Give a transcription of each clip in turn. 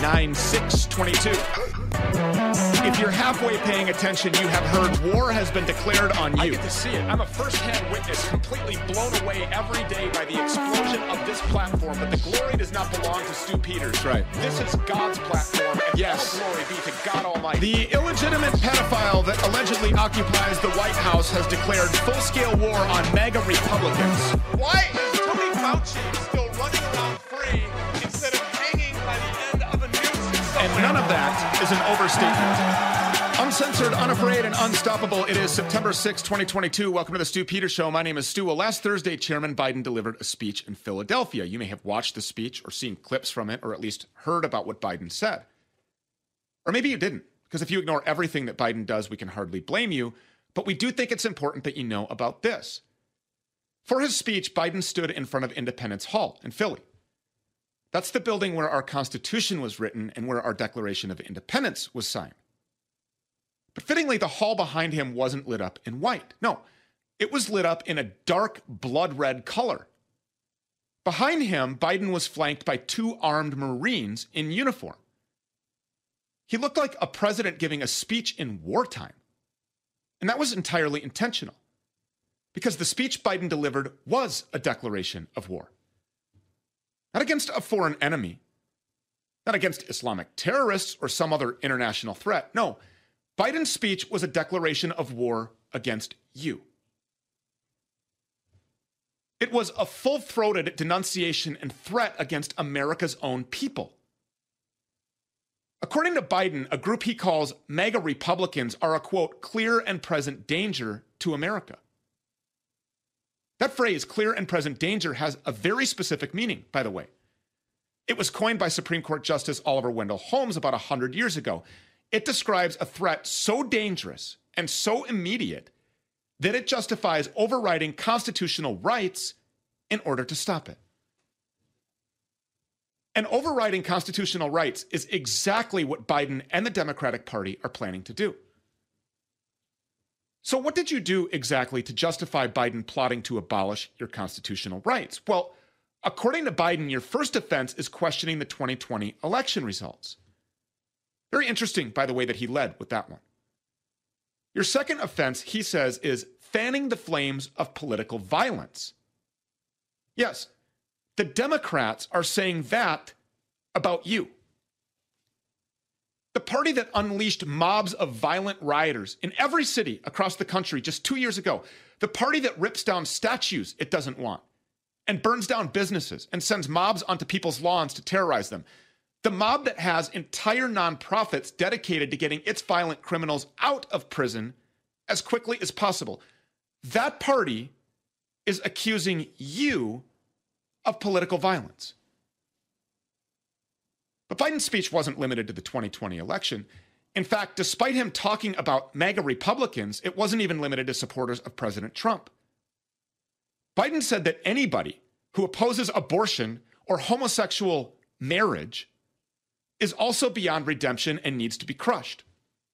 9/6/22. If you're halfway paying attention, you have heard war has been declared on you. I get to see it. I'm a first-hand witness, completely blown away every day by the explosion of this platform. But the glory does not belong to Stu Peters. That's right. This is God's platform, and Yes. all glory be to God Almighty. The illegitimate pedophile that allegedly occupies the White House has declared full-scale war on MAGA Republicans. Why is Tony Fauci still running around free instead of hanging by the end of a noose? And none of that is an overstatement. Uncensored, unafraid, and unstoppable. It is September 6, 2022. Welcome to the Stu Peters Show. My name is Stu. Well, last Thursday, Chairman Biden delivered a speech in Philadelphia. You may have watched the speech or seen clips from it, or at least heard about what Biden said. Or maybe you didn't, because if you ignore everything that Biden does, we can hardly blame you. But we do think it's important that you know about this. For his speech, Biden stood in front of Independence Hall in Philly. That's the building where our Constitution was written and where our Declaration of Independence was signed. But fittingly, the hall behind him wasn't lit up in white. No, it was lit up in a dark blood red color. Behind him, Biden was flanked by two armed Marines in uniform. He looked like a president giving a speech in wartime. And that was entirely intentional, because the speech Biden delivered was a declaration of war. Not against a foreign enemy, not against Islamic terrorists or some other international threat. No, Biden's speech was a declaration of war against you. It was a full-throated denunciation and threat against America's own people. According to Biden, a group he calls MAGA Republicans are a, quote, clear and present danger to America. That phrase, clear and present danger, has a very specific meaning, by the way. It was coined by Supreme Court Justice Oliver Wendell Holmes about 100 years ago. It describes a threat so dangerous and so immediate that it justifies overriding constitutional rights in order to stop it. And overriding constitutional rights is exactly what Biden and the Democratic Party are planning to do. So what did you do exactly to justify Biden plotting to abolish your constitutional rights? Well, according to Biden, your first offense is questioning the 2020 election results. Very interesting, by the way, that he led with that one. Your second offense, he says, is fanning the flames of political violence. Yes, the Democrats are saying that about you. The party that unleashed mobs of violent rioters in every city across the country just 2 years ago. The party that rips down statues it doesn't want and burns down businesses and sends mobs onto people's lawns to terrorize them. The mob that has entire nonprofits dedicated to getting its violent criminals out of prison as quickly as possible. That party is accusing you of political violence. But Biden's speech wasn't limited to the 2020 election. In fact, despite him talking about MAGA Republicans, it wasn't even limited to supporters of President Trump. Biden said that anybody who opposes abortion or homosexual marriage is also beyond redemption and needs to be crushed.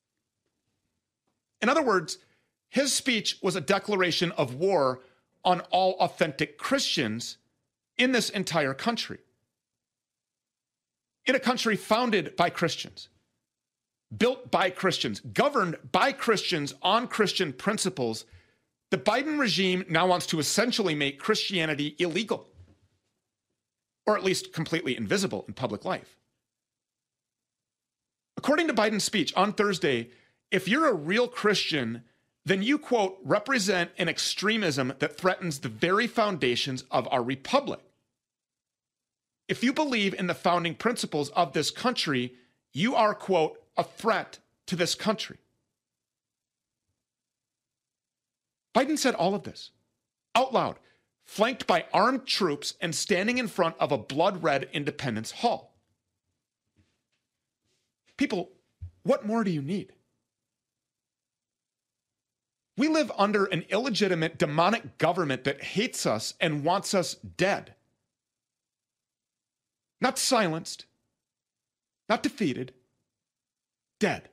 In other words, his speech was a declaration of war on all authentic Christians in this entire country. In a country founded by Christians, built by Christians, governed by Christians on Christian principles, the Biden regime now wants to essentially make Christianity illegal, or at least completely invisible in public life. According to Biden's speech on Thursday, if you're a real Christian, then you, quote, represent an extremism that threatens the very foundations of our republic. If you believe in the founding principles of this country, you are, quote, a threat to this country. Biden said all of this out loud, flanked by armed troops and standing in front of a blood-red Independence Hall. People, what more do you need? We live under an illegitimate, demonic government that hates us and wants us dead. Not silenced, not defeated, dead.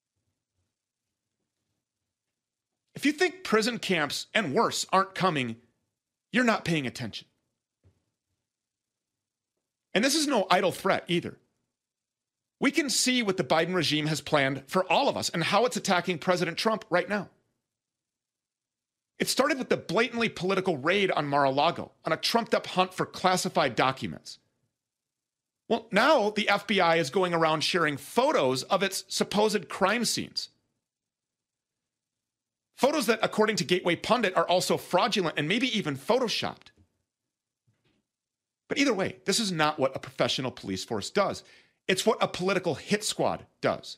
If you think prison camps and worse aren't coming, you're not paying attention. And this is no idle threat either. We can see what the Biden regime has planned for all of us and how it's attacking President Trump right now. It started with the blatantly political raid on Mar-a-Lago, on a trumped-up hunt for classified documents. Well, now the FBI is going around sharing photos of its supposed crime scenes. Photos that, according to Gateway Pundit, are also fraudulent and maybe even photoshopped. But either way, this is not what a professional police force does. It's what a political hit squad does.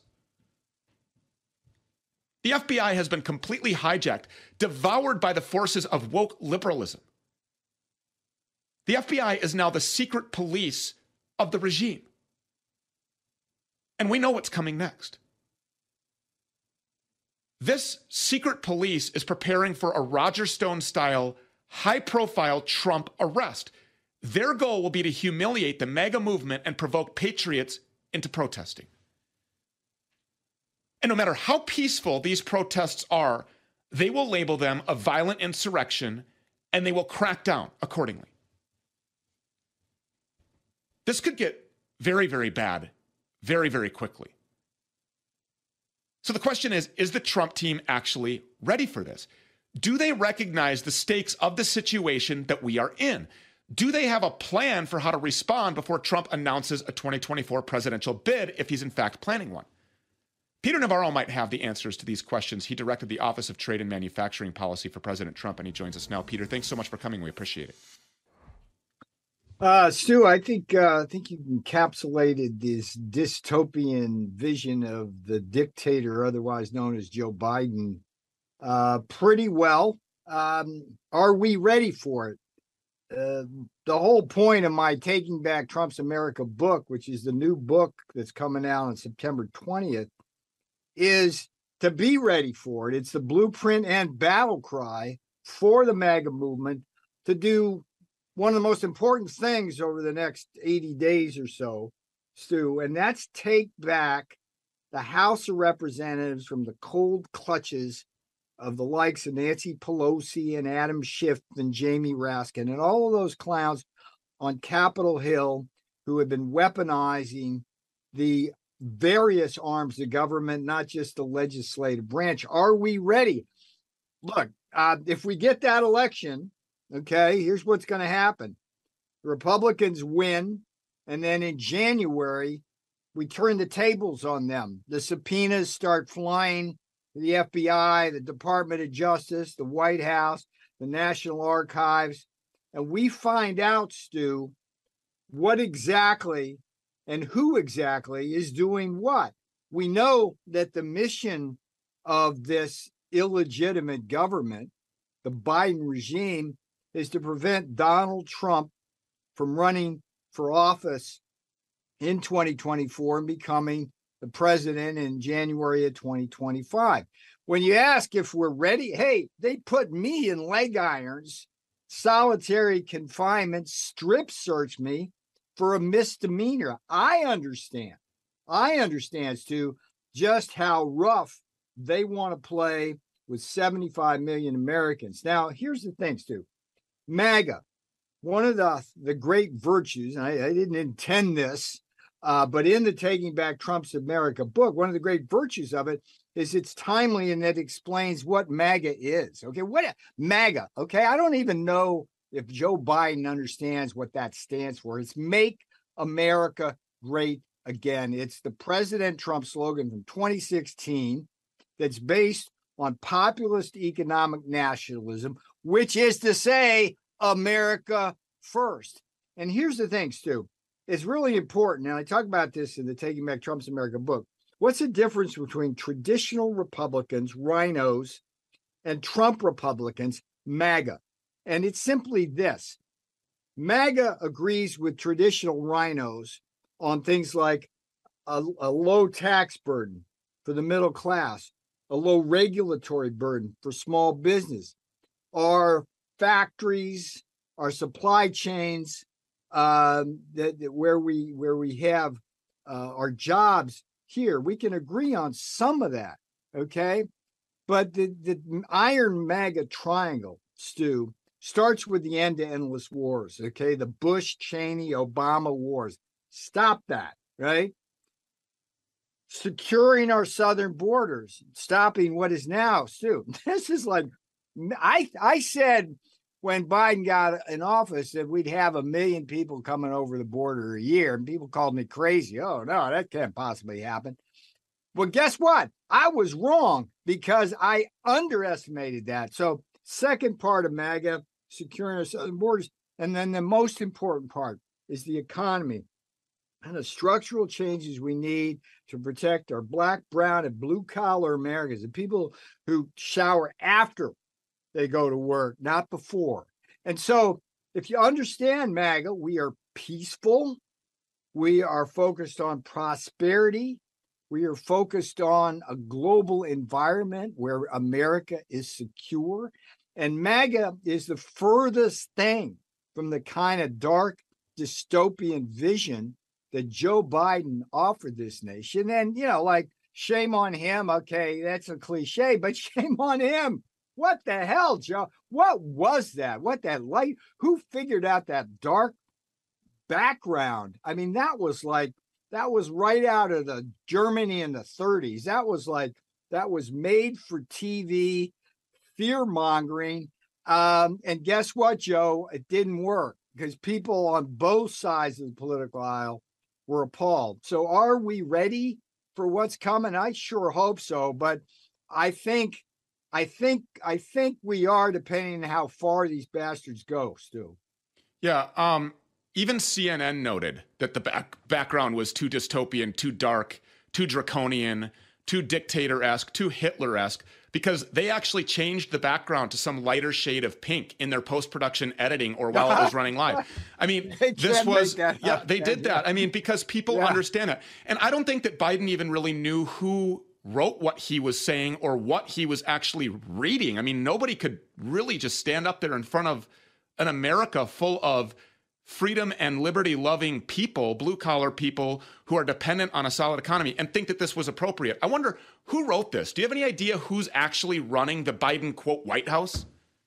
The FBI has been completely hijacked, devoured by the forces of woke liberalism. The FBI is now the secret police of the regime. And we know what's coming next. This secret police is preparing for a Roger Stone-style, high-profile Trump arrest. Their goal will be to humiliate the MAGA movement and provoke patriots into protesting. And no matter how peaceful these protests are, they will label them a violent insurrection and they will crack down accordingly. This could get very, very bad very, very quickly. So the question is the Trump team actually ready for this? Do they recognize the stakes of the situation that we are in? Do they have a plan for how to respond before Trump announces a 2024 presidential bid, if he's in fact planning one? Peter Navarro might have the answers to these questions. He directed the Office of Trade and Manufacturing Policy for President Trump, and he joins us now. Peter, thanks so much for coming. We appreciate it. Stu, I think you encapsulated this dystopian vision of the dictator, otherwise known as Joe Biden, pretty well. Are we ready for it? The whole point of my Taking Back Trump's America book, which is the new book that's coming out on September 20th, is to be ready for it. It's the blueprint and battle cry for the MAGA movement to do one of the most important things over the next 80 days or so, Stu, and that's take back the House of Representatives from the cold clutches of the likes of Nancy Pelosi and Adam Schiff and Jamie Raskin and all of those clowns on Capitol Hill who have been weaponizing the various arms of government, not just the legislative branch. Are we ready? Look, if we get that election, okay, here's what's going to happen. The Republicans win, and then in January, we turn the tables on them. The subpoenas start flying to the FBI, the Department of Justice, the White House, the National Archives, and we find out, Stu, what exactly and who exactly is doing what. We know that the mission of this illegitimate government, the Biden regime, is to prevent Donald Trump from running for office in 2024 and becoming the president in January of 2025. When you ask if we're ready, hey, they put me in leg irons, solitary confinement, strip search me for a misdemeanor. I understand, Stu, just how rough they want to play with 75 million Americans. Now, here's the thing, Stu. MAGA, one of the great virtues, and I didn't intend this, but in the Taking Back Trump's America book, one of the great virtues of it is it's timely and it explains what MAGA is. Okay, what MAGA? Okay, I don't even know if Joe Biden understands what that stands for. It's Make America Great Again. It's the President Trump slogan from 2016 that's based on populist economic nationalism, which is to say America first. And here's the thing, Stu. It's really important, and I talk about this in the Taking Back Trump's America book. What's the difference between traditional Republicans, rhinos, and Trump Republicans, MAGA? And it's simply this. MAGA agrees with traditional rhinos on things like a low tax burden for the middle class, a low regulatory burden for small business, our factories, our supply chains, where we have our jobs here. We can agree on some of that, okay? But the Iron MAGA triangle, Stu, starts with the end to endless wars, okay? The Bush, Cheney, Obama wars. Stop that, right? securing our southern borders, stopping what is now, Stu. This is like, I said when Biden got in office that we'd have 1 million people coming over the border a year, and people called me crazy. Oh, no, that can't possibly happen. Well, guess what? I was wrong because I underestimated that. So, second part of MAGA, securing our southern borders. And then the most important part is the economy and the structural changes we need to protect our black, brown, and blue collar Americans, the people who shower after they go to work, not before. And so if you understand MAGA, we are peaceful. We are focused on prosperity. We are focused on a global environment where America is secure. And MAGA is the furthest thing from the kind of dark dystopian vision that Joe Biden offered this nation. And, like, shame on him. Okay, that's a cliche, but shame on him. What the hell, Joe? What was that? What that light? Who figured out that dark background? I mean, that was right out of the Germany in the 30s. That was made for TV, fear mongering. And guess what, Joe? It didn't work because people on both sides of the political aisle were appalled. So are we ready for what's coming? I sure hope so. But I think we are, depending on how far these bastards go, Stu. Yeah. Even CNN noted that the background was too dystopian, too dark, too draconian, too dictator-esque, too Hitler-esque, because they actually changed the background to some lighter shade of pink in their post-production editing or while it was running live. I mean, they did that. I mean, because people understand that. And I don't think that Biden even really knew who wrote what he was saying or what he was actually reading. I mean, nobody could really just stand up there in front of an America full of freedom and liberty loving people, blue collar people who are dependent on a solid economy, and think that this was appropriate. I wonder who wrote this. Do you have any idea who's actually running the Biden, quote, White House?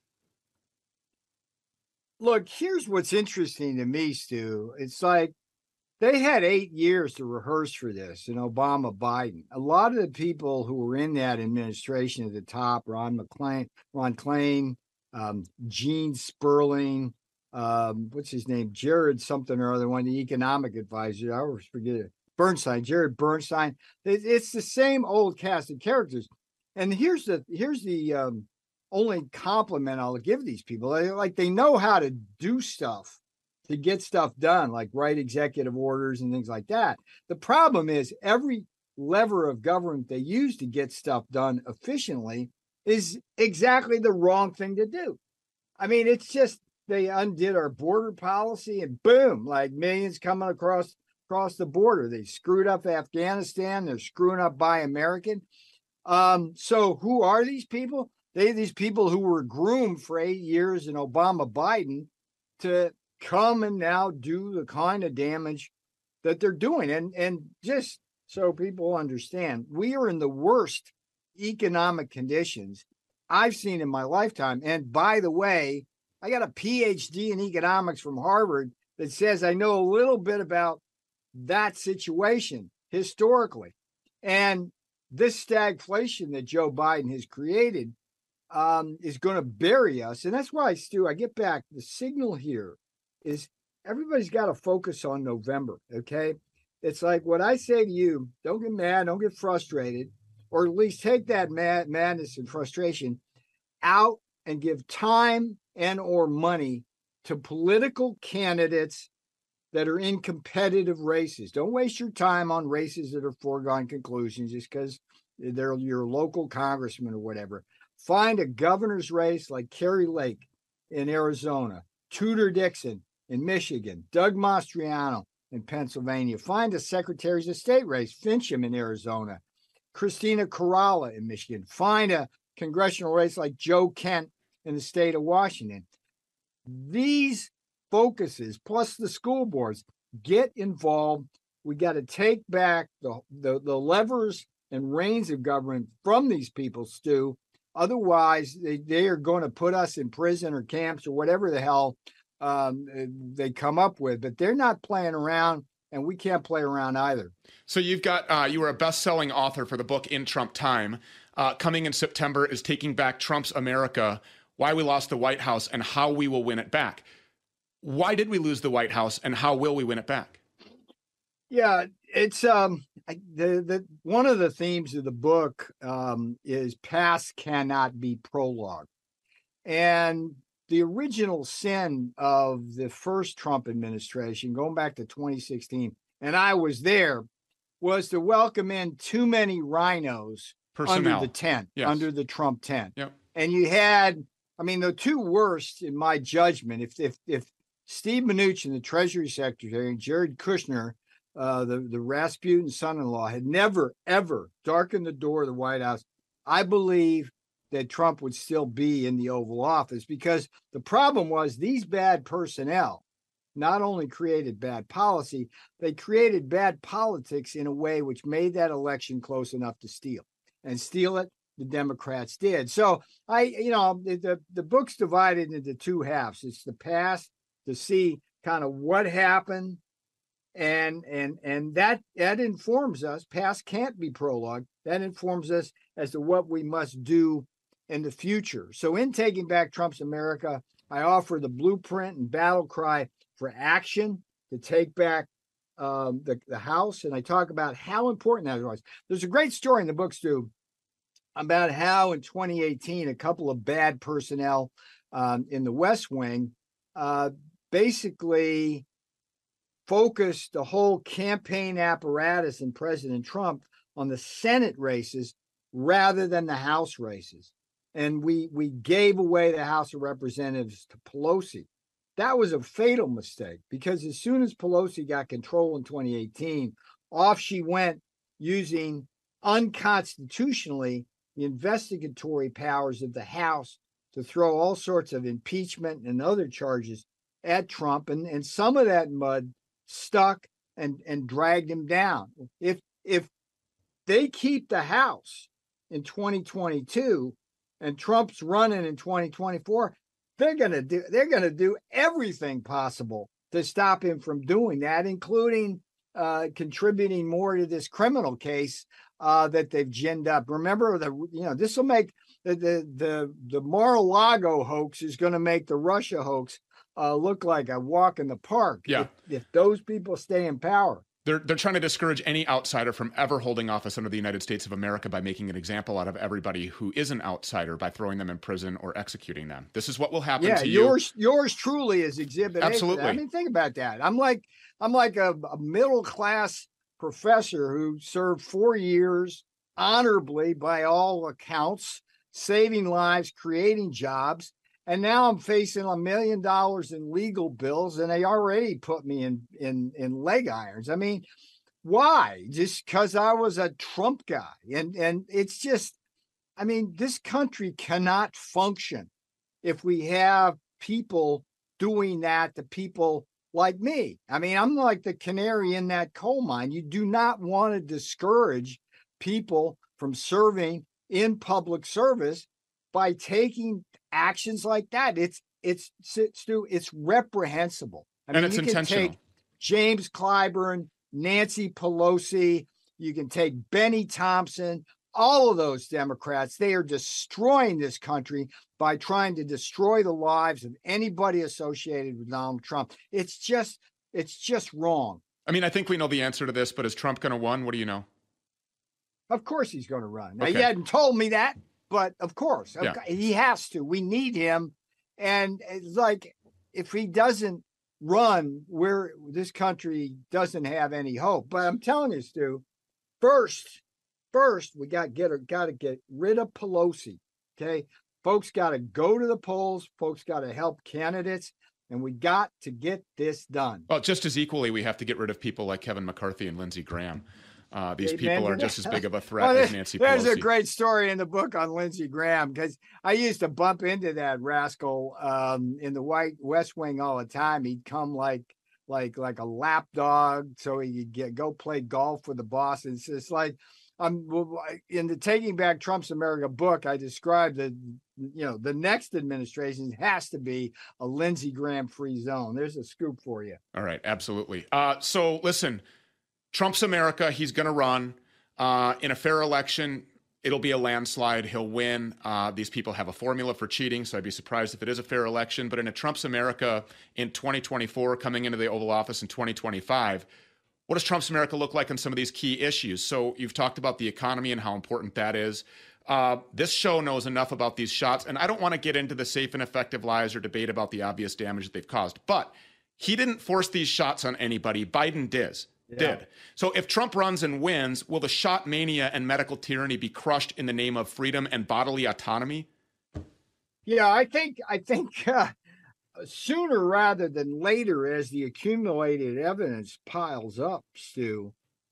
Look, here's what's interesting to me, Stu. It's like they had 8 years to rehearse for this in Obama, Biden. A lot of the people who were in that administration at the top, Ron Klain, Gene Sperling, what's his name? Jared something or other, one, the economic advisor. I always forget it. Jared Bernstein. It's the same old cast of characters. And here's the only compliment I'll give these people. They know how to do stuff, to get stuff done, like write executive orders and things like that. The problem is every lever of government they use to get stuff done efficiently is exactly the wrong thing to do. I mean, it's just, they undid our border policy and boom, like millions coming across the border. They screwed up Afghanistan. They're screwing up Buy American. So who are these people? These people who were groomed for 8 years in Obama, Biden to come and now do the kind of damage that they're doing. And just so people understand, we are in the worst economic conditions I've seen in my lifetime. And by the way, I got a PhD in economics from Harvard that says I know a little bit about that situation historically. And this stagflation that Joe Biden has created is going to bury us. And that's why, Stu, I get back. The signal here is everybody's got to focus on November, okay? It's like what I say to you, don't get mad, don't get frustrated, or at least take that madness and frustration out and give time and or money to political candidates that are in competitive races. Don't waste your time on races that are foregone conclusions just because they're your local congressman or whatever. Find a governor's race like Kerry Lake in Arizona, Tudor Dixon in Michigan, Doug Mastriano in Pennsylvania. Find a secretaries of state race, Fincham in Arizona, Christina Corrala in Michigan. Find a congressional race like Joe Kent in the state of Washington. These focuses, plus the school boards, get involved. We got to take back the levers and reins of government from these people, Stu. Otherwise, they are going to put us in prison or camps or whatever the hell they come up with. But they're not playing around, and we can't play around either. So you've got you were a best-selling author for the book In Trump Time. Coming in September is Taking Back Trump's America: Why We Lost the White House and How We Will Win It Back. Why did we lose the White House, and how will we win it back? Yeah, it's the one of the themes of the book is past cannot be prologue. And the original sin of the first Trump administration, going back to 2016, and I was there, was to welcome in too many rhinos under the tent, under the Trump tent. Yep. And you had, I mean, the two worst, in my judgment, if Steve Mnuchin, the Treasury Secretary, and Jared Kushner, the Rasputin son-in-law, had never, ever darkened the door of the White House, I believe that Trump would still be in the Oval Office, because the problem was these bad personnel not only created bad policy, they created bad politics in a way which made that election close enough to steal. And steal it, the Democrats did. So the book's divided into two halves. It's the past, to see kind of what happened, and that informs us. Past can't be prologue. That informs us as to what we must do in the future. So in Taking Back Trump's America, I offer the blueprint and battle cry for action to take back the House, and I talk about how important that was. There's a great story in the book, Stu, about how in 2018 a couple of bad personnel in the West Wing basically focused the whole campaign apparatus and President Trump on the Senate races rather than the House races. And we gave away the House of Representatives to Pelosi. That was a fatal mistake, because as soon as Pelosi got control in 2018, off she went, using unconstitutionally the investigatory powers of the House to throw all sorts of impeachment and other charges at Trump. And some of that mud stuck and dragged him down. If they keep the House in 2022 and Trump's running in 2024, they're gonna do everything possible to stop him from doing that, including contributing more to this criminal case that they've ginned up. Remember, this will make the Mar-a-Lago hoax is going to make the Russia hoax look like a walk in the park. Yeah. If those people stay in power. They're trying to discourage any outsider from ever holding office under the United States of America by making an example out of everybody who is an outsider, by throwing them in prison or executing them. This is what will happen to you. Yours truly is Exhibit A. Absolutely. I mean, think about that. I'm like a middle class professor who served 4 years honorably by all accounts, saving lives, creating jobs. And now I'm facing $1 million in legal bills, and they already put me in leg irons. I mean, why? Just because I was a Trump guy. And it's just, I mean, this country cannot function if we have people doing that to people like me. I mean, I'm like the canary in that coal mine. You do not want to discourage people from serving in public service by taking actions like that. It's reprehensible. I mean, it's you can intentional. take James Clyburn, Nancy Pelosi, you can take Benny Thompson, all of those Democrats. They are destroying this country by trying to destroy the lives of anybody associated with Donald Trump. It's just wrong. I mean, I think we know the answer to this, but is Trump going to win? What do you know? Of course he's going to run. Now, Okay. he hadn't told me that, but of course, Yeah. He has to. We need him. And it's like, if he doesn't run, this country doesn't have any hope. But I'm telling you, Stu, first, we got to get rid of Pelosi. Okay, folks got to go to the polls. Folks got to help candidates, and we got to get this done. Well, just as equally, we have to get rid of people like Kevin McCarthy and Lindsey Graham. These people are just as big of a threat as Nancy Pelosi. There's a great story in the book on Lindsey Graham, because I used to bump into that rascal in the West Wing all the time. He'd come like a lap dog so he could go play golf with the boss. It's just like, In the Taking Back Trump's America book, I described that, the next administration has to be a Lindsey Graham free zone. There's a scoop for you. All right, absolutely. So listen, Trump's America, he's going to run in a fair election. It'll be a landslide. He'll win. These people have a formula for cheating, so I'd be surprised if it is a fair election. But in a Trump's America in 2024, coming into the Oval Office in 2025, what does Trump's America look like on some of these key issues? So you've talked about the economy and how important that is. This show knows enough about these shots, and I don't want to get into the safe and effective lies or debate about the obvious damage that they've caused. But he didn't force these shots on anybody. Biden did. So if Trump runs and wins, will the shot mania and medical tyranny be crushed in the name of freedom and bodily autonomy? Yeah, I think sooner rather than later, as the accumulated evidence piles up, Stu,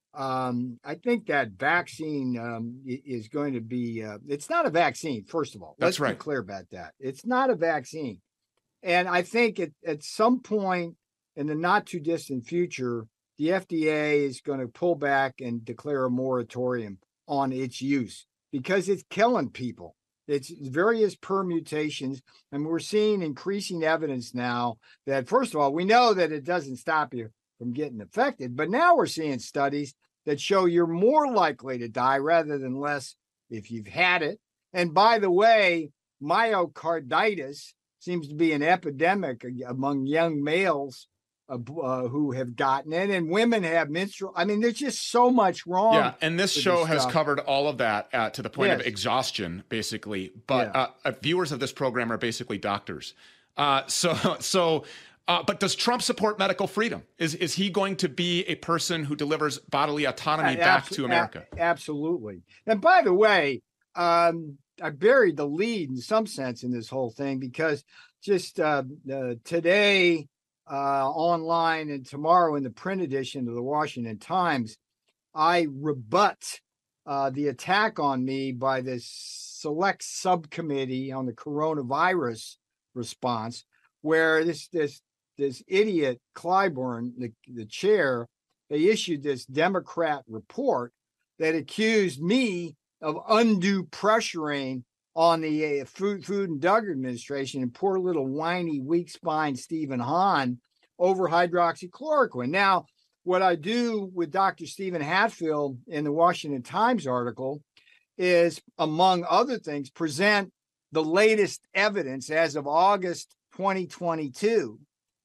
I think that vaccine is going to be, it's not a vaccine, first of all. Let's be clear about that. It's not a vaccine. And I think at some point in the not too distant future, the FDA is going to pull back and declare a moratorium on its use because it's killing people. It's various permutations, and we're seeing increasing evidence now that, first of all, we know that it doesn't stop you from getting affected, but now we're seeing studies that show you're more likely to die rather than less if you've had it. And by the way, myocarditis seems to be an epidemic among young males who have gotten it, and women have menstrual. I mean, there's just so much wrong. Yeah, and this show has covered all of that to the point of exhaustion, basically. But viewers of this program are basically doctors. But does Trump support medical freedom? Is he going to be a person who delivers bodily autonomy back to America? Absolutely. And by the way, I buried the lead in some sense in this whole thing because just today, online and tomorrow in the print edition of the Washington Times, I rebut the attack on me by this select subcommittee on the coronavirus response, where this idiot Clyburn, the chair, they issued this Democrat report that accused me of undue pressuring on the Food and Drug Administration and poor little whiny, weak-spined Stephen Hahn over hydroxychloroquine. Now, what I do with Dr. Stephen Hatfield in the Washington Times article is, among other things, present the latest evidence as of August 2022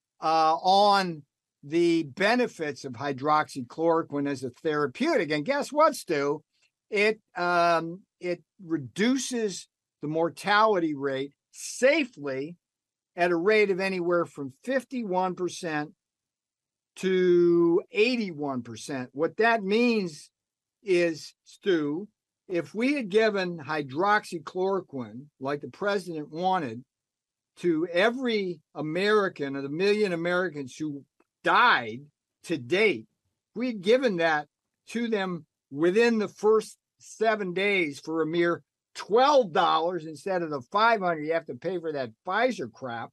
on the benefits of hydroxychloroquine as a therapeutic. And guess what, Stu? It reduces the mortality rate safely at a rate of anywhere from 51% to 81%. What that means is, Stu, if we had given hydroxychloroquine, like the president wanted, to every American or the million Americans who died to date, if we'd given that to them within the first 7 days for a mere $12 instead of the $500 you have to pay for that Pfizer crap.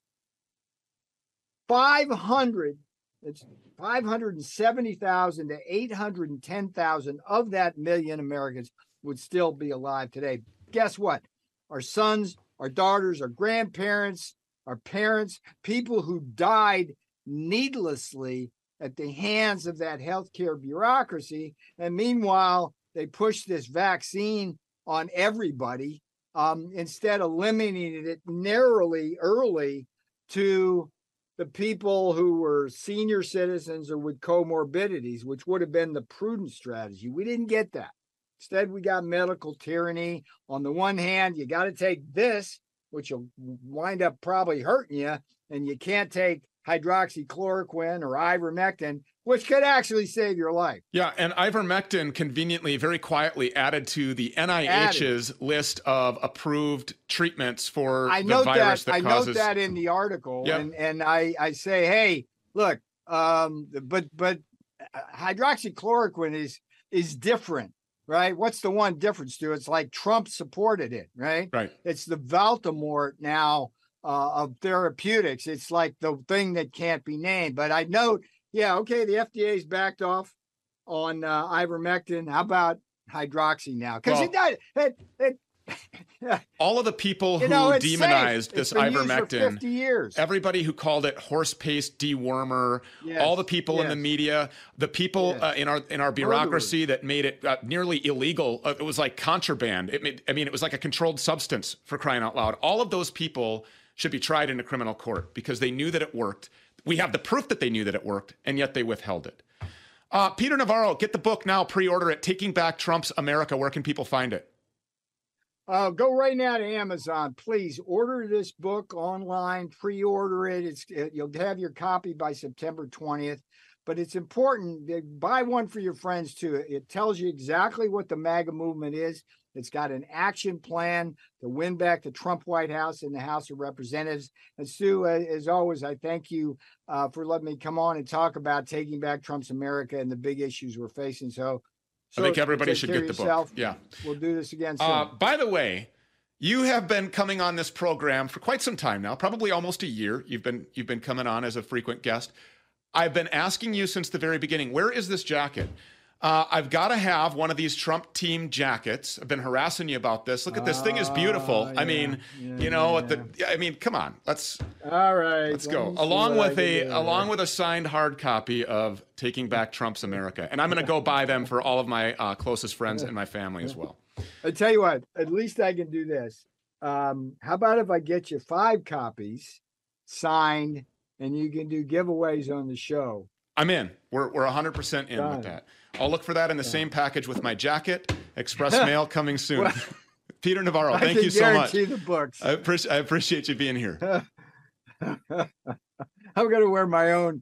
570,000 to 810,000 of that million Americans would still be alive today. Guess what? Our sons, our daughters, our grandparents, our parents, people who died needlessly at the hands of that healthcare bureaucracy. And meanwhile, they push this vaccine on everybody instead of limiting it narrowly early to the people who were senior citizens or with comorbidities, which would have been the prudent strategy. We didn't get that. Instead, we got medical tyranny. On the one hand, you got to take this, which will wind up probably hurting you, and you can't take hydroxychloroquine or ivermectin, which could actually save your life. Yeah, and ivermectin conveniently, very quietly added to the NIH's list of approved treatments for the virus that causes... I note that in the article, and I say, hey, look, but hydroxychloroquine is different, right? What's the one difference, Stu? It's like Trump supported it, right? Right. It's the Voldemort now of therapeutics. It's like the thing that can't be named. But I note, the FDA's backed off on ivermectin. How about hydroxy now because all of the people who demonized this ivermectin, 50 years. Everybody who called it horse paste dewormer, all the people in the media, the people in our bureaucracy that made it nearly illegal. It was like contraband. It was like a controlled substance, for crying out loud. All of those people should be tried in a criminal court because they knew that it worked. We have the proof that they knew that it worked, and yet they withheld it. Peter Navarro, get the book now. Pre-order it. Taking Back Trump's America. Where can people find it? Go right now to Amazon. Please order this book online. Pre-order it. You'll have your copy by September 20th. But it's important. Buy one for your friends too. It tells you exactly what the MAGA movement is. It's got an action plan to win back the Trump White House and the House of Representatives. And Stu, as always, I thank you for letting me come on and talk about taking back Trump's America and the big issues we're facing. So I think everybody should get the book. Yeah. We'll do this again soon. By the way, you have been coming on this program for quite some time now, probably almost a year. You've been coming on as a frequent guest. I've been asking you since the very beginning, where is this jacket? I've got to have one of these Trump team jackets. I've been harassing you about this. Look at this thing is beautiful. Yeah, I mean, come on. Let's go. Along with a signed hard copy of Taking Back Trump's America. And I'm going to go buy them for all of my closest friends and my family as well. I tell you what, at least I can do this. How about if I get you 5 copies signed and you can do giveaways on the show? I'm in. We're 100% in with that. I'll look for that in the same package with my jacket. Express mail coming soon. Well, Peter Navarro, thank you so much. The books. I appreciate you being here. I'm going to wear my own.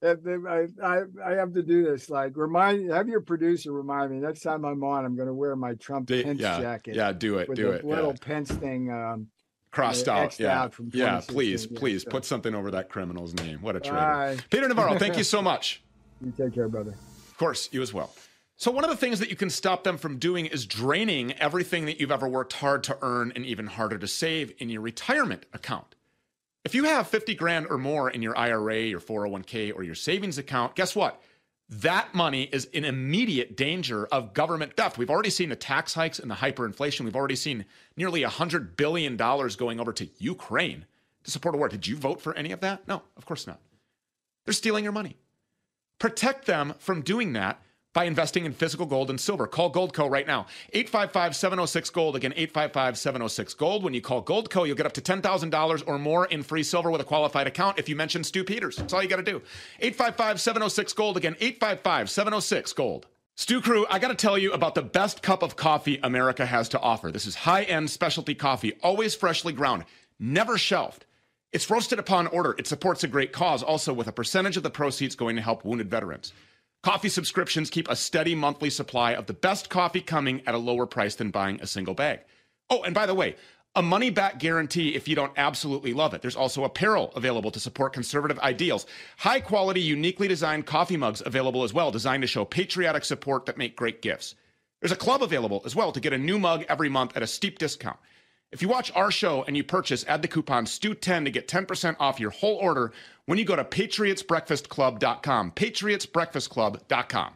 I have to do this. Like, have your producer remind me next time I'm on. I'm going to wear my Trump Pence jacket. Yeah, do it. With do the it. Little Pence thing. Crossed out. Yeah. From please put something over that criminal's name. What a traitor. Peter Navarro, thank you so much. You take care, brother. Of course, you as well. So one of the things that you can stop them from doing is draining everything that you've ever worked hard to earn and even harder to save in your retirement account. If you have 50 grand or more in your IRA, your 401k, or your savings account, guess what? That money is in immediate danger of government theft. We've already seen the tax hikes and the hyperinflation. We've already seen nearly $100 billion going over to Ukraine to support a war. Did you vote for any of that? No, of course not. They're stealing your money. Protect them from doing that by investing in physical gold and silver. Call Goldco right now. 855-706-GOLD. Again, 855-706-GOLD. When you call Goldco, you'll get up to $10,000 or more in free silver with a qualified account if you mention Stu Peters. That's all you got to do. 855-706-GOLD. Again, 855-706-GOLD. Stu Crew, I got to tell you about the best cup of coffee America has to offer. This is high-end specialty coffee, always freshly ground, never shelved. It's roasted upon order. It supports a great cause, also with a percentage of the proceeds going to help wounded veterans. Coffee subscriptions keep a steady monthly supply of the best coffee coming at a lower price than buying a single bag. Oh, and by the way, a money-back guarantee if you don't absolutely love it. There's also apparel available to support conservative ideals. High-quality, uniquely designed coffee mugs available as well, designed to show patriotic support that make great gifts. There's a club available as well to get a new mug every month at a steep discount. If you watch our show and you purchase, add the coupon STU10 to get 10% off your whole order when you go to patriotsbreakfastclub.com. Patriotsbreakfastclub.com.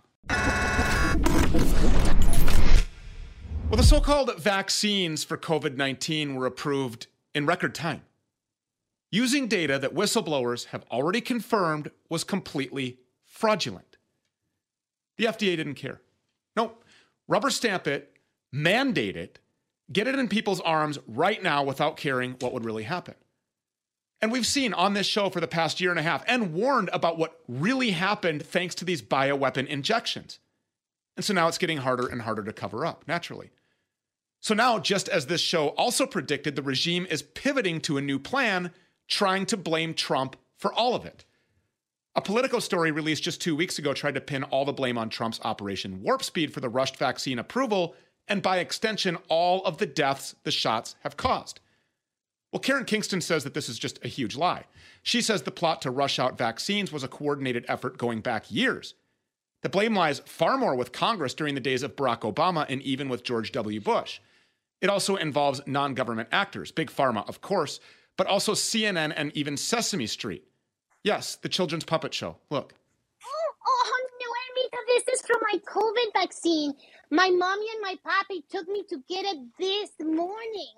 Well, the so-called vaccines for COVID-19 were approved in record time, using data that whistleblowers have already confirmed was completely fraudulent. The FDA didn't care. Nope. Rubber stamp it, mandate it, get it in people's arms right now without caring what would really happen. And we've seen on this show for the past year and a half and warned about what really happened thanks to these bioweapon injections. And so now it's getting harder and harder to cover up, naturally. So now, just as this show also predicted, the regime is pivoting to a new plan, trying to blame Trump for all of it. A Politico story released just 2 weeks ago tried to pin all the blame on Trump's Operation Warp Speed for the rushed vaccine approval, and by extension, all of the deaths the shots have caused. Well, Karen Kingston says that this is just a huge lie. She says the plot to rush out vaccines was a coordinated effort going back years. The blame lies far more with Congress during the days of Barack Obama and even with George W. Bush. It also involves non-government actors, Big Pharma, of course, but also CNN and even Sesame Street. Yes, the children's puppet show. Look. Oh, honey, this is from my COVID vaccine. My mommy and my papi took me to get it this morning.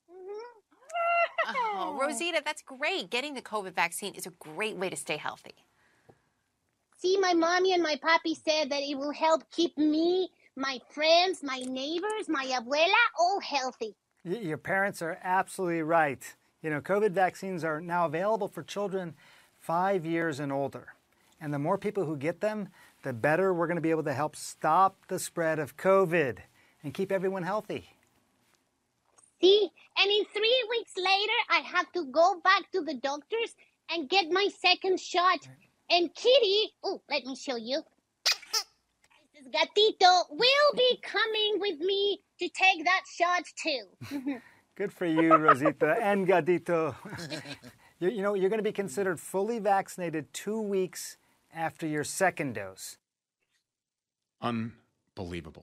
Oh, Rosita, that's great. Getting the COVID vaccine is a great way to stay healthy. See, my mommy and my papi said that it will help keep me, my friends, my neighbors, my abuela, all healthy. Your parents are absolutely right. COVID vaccines are now available for children 5 years and older. And the more people who get them, the better we're going to be able to help stop the spread of COVID and keep everyone healthy. See, and in 3 weeks later, I have to go back to the doctors and get my second shot. And Kitty, let me show you. This gatito will be coming with me to take that shot too. Good for you, Rosita and Gatito. You're going to be considered fully vaccinated 2 weeks after your second dose. Unbelievable.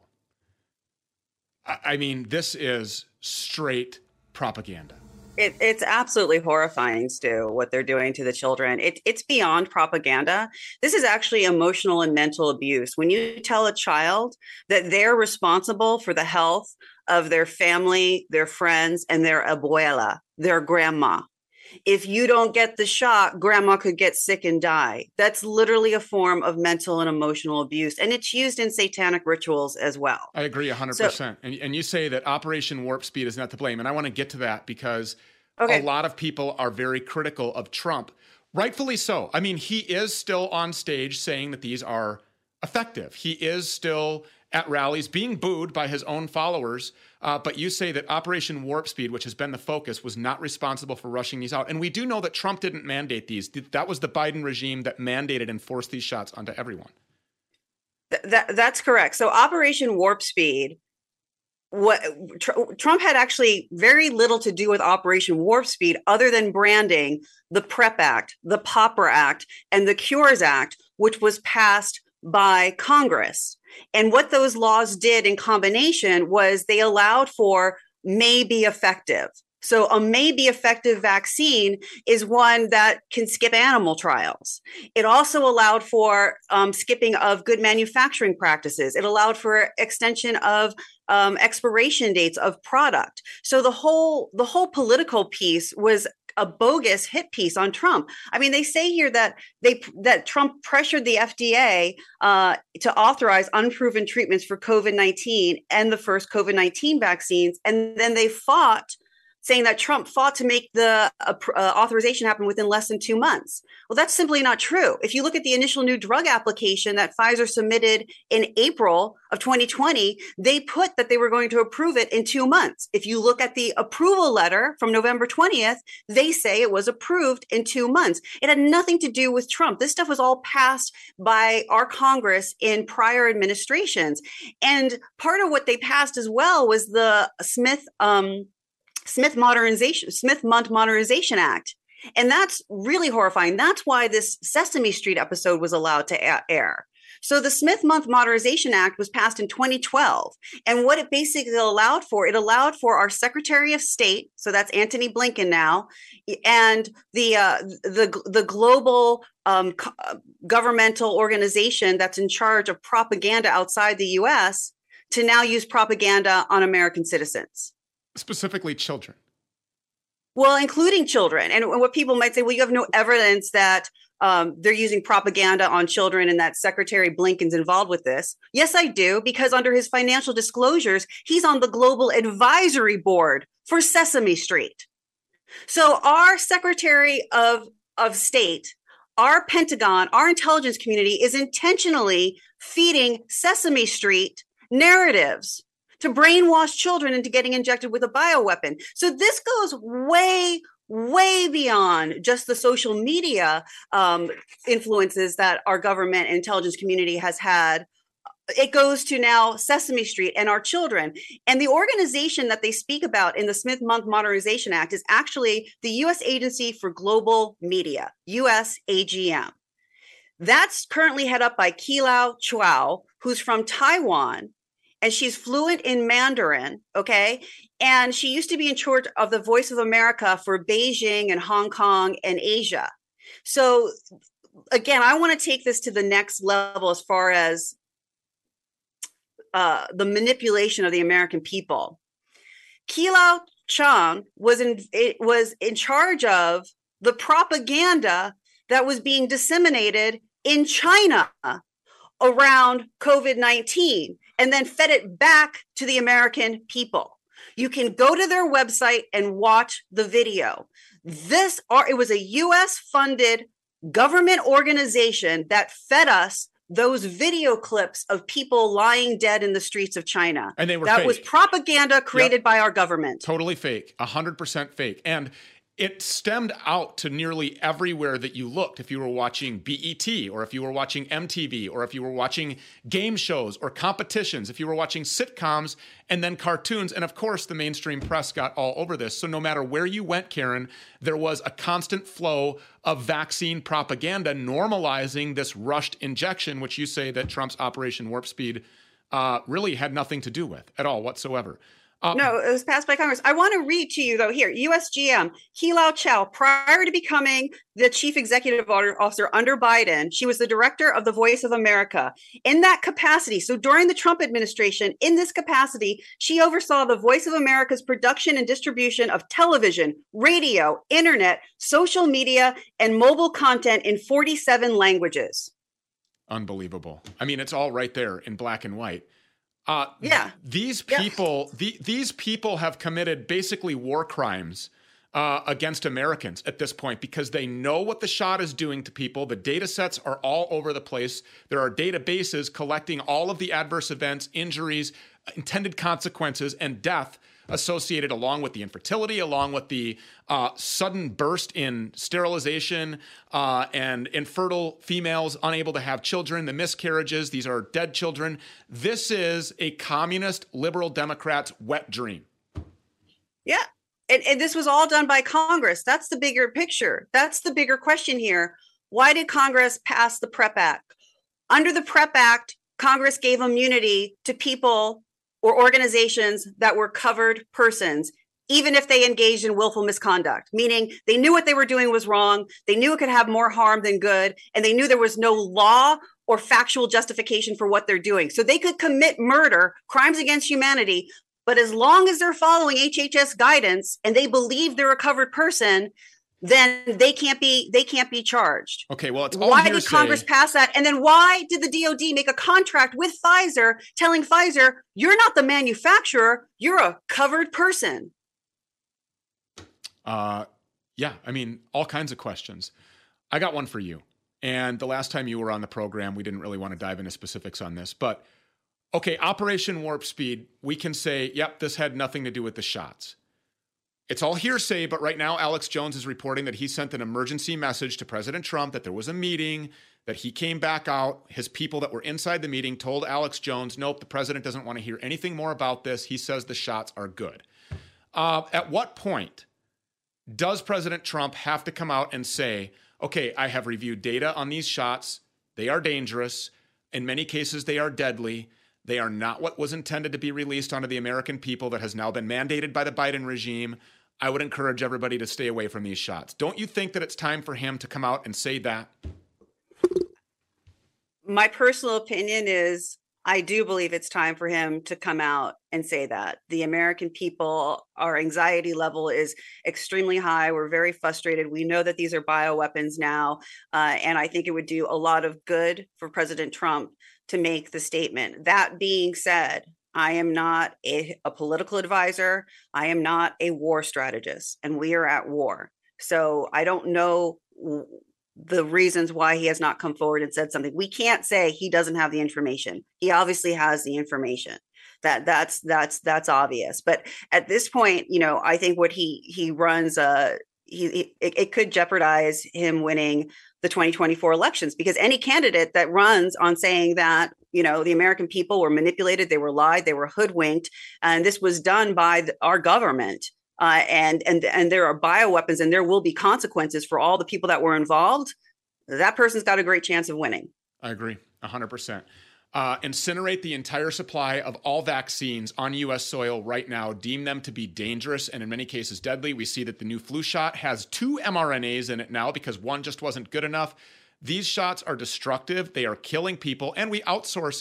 I mean, this is straight propaganda. It's absolutely horrifying, Stu, what they're doing to the children. It's beyond propaganda. This is actually emotional and mental abuse. When you tell a child that they're responsible for the health of their family, their friends, and their abuela, their grandma. If you don't get the shot, grandma could get sick and die. That's literally a form of mental and emotional abuse. And it's used in satanic rituals as well. I agree 100%. And you say that Operation Warp Speed is not to blame. And I want to get to that because a lot of people are very critical of Trump. Rightfully so. I mean, he is still on stage saying that these are effective. He is still at rallies being booed by his own followers. But you say that Operation Warp Speed, which has been the focus, was not responsible for rushing these out. And we do know that Trump didn't mandate these. That was the Biden regime that mandated and forced these shots onto everyone. That's correct. So Operation Warp Speed, Trump had actually very little to do with Operation Warp Speed other than branding the PrEP Act, the Pauper Act, and the Cures Act, which was passed by Congress. And what those laws did in combination was they allowed for may be effective. So a may be effective vaccine is one that can skip animal trials. It also allowed for skipping of good manufacturing practices. It allowed for extension of expiration dates of product. So the whole political piece was a bogus hit piece on Trump. I mean, they say here that Trump pressured the FDA to authorize unproven treatments for COVID-19 and the first COVID-19 vaccines, and then they fought, saying that Trump fought to make the authorization happen within less than 2 months. Well, that's simply not true. If you look at the initial new drug application that Pfizer submitted in April of 2020, they put that they were going to approve it in 2 months. If you look at the approval letter from November 20th, they say it was approved in 2 months. It had nothing to do with Trump. This stuff was all passed by our Congress in prior administrations. And part of what they passed as well was the Smith-Mundt Modernization Act. And that's really horrifying. That's why this Sesame Street episode was allowed to air. So the Smith-Mundt Modernization Act was passed in 2012. And what it basically allowed for, our Secretary of State, so that's Antony Blinken now, and the global governmental organization that's in charge of propaganda outside the U.S. to now use propaganda on American citizens. Specifically children. Well, including children. And what people might say, well, you have no evidence that they're using propaganda on children and that Secretary Blinken's involved with this. Yes, I do, because under his financial disclosures, he's on the global advisory board for Sesame Street. So our Secretary of State, our Pentagon, our intelligence community is intentionally feeding Sesame Street narratives to brainwash children into getting injected with a bioweapon. So this goes way, way beyond just the social media influences that our government and intelligence community has had. It goes to now Sesame Street and our children. And the organization that they speak about in the Smith-Mundt Modernization Act is actually the U.S. Agency for Global Media, USAGM. That's currently head up by Keilao Chuao, who's from Taiwan. And she's fluent in Mandarin, okay? And she used to be in charge of the Voice of America for Beijing and Hong Kong and Asia. So again, I want to take this to the next level as far as the manipulation of the American people. Qilao Chang was in charge of the propaganda that was being disseminated in China around COVID-19 and then fed it back to the American people. You can go to their website and watch the video. It was a US funded government organization that fed us those video clips of people lying dead in the streets of China. And they were that fake. was propaganda created by our government. Totally fake, 100% fake. And it stemmed out to nearly everywhere that you looked. If you were watching BET, or if you were watching MTV, or if you were watching game shows or competitions, if you were watching sitcoms and then cartoons. And of course, the mainstream press got all over this. So no matter where you went, Karen, there was a constant flow of vaccine propaganda normalizing this rushed injection, which you say that Trump's Operation Warp Speed really had nothing to do with at all whatsoever. No, it was passed by Congress. I want to read to you, though, here, USGM, Qilao Chao, prior to becoming the chief executive officer under Biden, she was the director of the Voice of America. In that capacity, so during the Trump administration, in this capacity, she oversaw the Voice of America's production and distribution of television, radio, internet, social media, and mobile content in 47 languages. Unbelievable. I mean, it's all right there in black and white. These people have committed basically war crimes against Americans at this point because they know what the shot is doing to people. The data sets are all over the place. There are databases collecting all of the adverse events, injuries, intended consequences, and death associated along with the infertility, along with the sudden burst in sterilization and infertile females unable to have children, the miscarriages. These are dead children. This is a communist liberal Democrat's wet dream. Yeah. And this was all done by Congress. That's the bigger picture. That's the bigger question here. Why did Congress pass the PrEP Act? Under the PrEP Act, Congress gave immunity to people or organizations that were covered persons, even if they engaged in willful misconduct, meaning they knew what they were doing was wrong, they knew it could have more harm than good, and they knew there was no law or factual justification for what they're doing. So they could commit murder, crimes against humanity, but as long as they're following HHS guidance and they believe they're a covered person, then they can't be charged. Okay, well, it's all why hearsay. did Congress pass that? And then why did the DOD make a contract with Pfizer telling Pfizer, you're not the manufacturer, you're a covered person? I mean, all kinds of questions. I got one for you. And the last time you were on the program, we didn't really want to dive into specifics on this, but okay, Operation Warp Speed, we can say, yep, this had nothing to do with the shots. It's all hearsay, but right now Alex Jones is reporting that he sent an emergency message to President Trump that there was a meeting, that he came back out. His people that were inside the meeting told Alex Jones, nope, the president doesn't want to hear anything more about this. He says the shots are good. At what point does President Trump have to come out and say, okay, I have reviewed data on these shots. They are dangerous. In many cases, they are deadly. They are not what was intended to be released onto the American people that has now been mandated by the Biden regime. I would encourage everybody to stay away from these shots. Don't you think that it's time for him to come out and say that? My personal opinion is I do believe it's time for him to come out and say that. The American people, our anxiety level is extremely high. We're very frustrated. We know that these are bioweapons now. And I think it would do a lot of good for President Trump to make the statement. That being said, I am not a political advisor. I am not a war strategist, and we are at war. So I don't know the reasons why he has not come forward and said something. We can't say he doesn't have the information. He obviously has the information. That's obvious. But at this point, you know, I think what he runs, it could jeopardize him winning the 2024 elections, because any candidate that runs on saying that, you know, the American people were manipulated, they were lied, they were hoodwinked, and this was done by our government, and there are bioweapons and there will be consequences for all the people that were involved, that person's got a great chance of winning. I agree 100%. Incinerate the entire supply of all vaccines on U.S. soil right now, deem them to be dangerous and in many cases deadly. We see that the new flu shot has 2 mRNAs in it now because one just wasn't good enough. These shots are destructive. They are killing people, and we outsource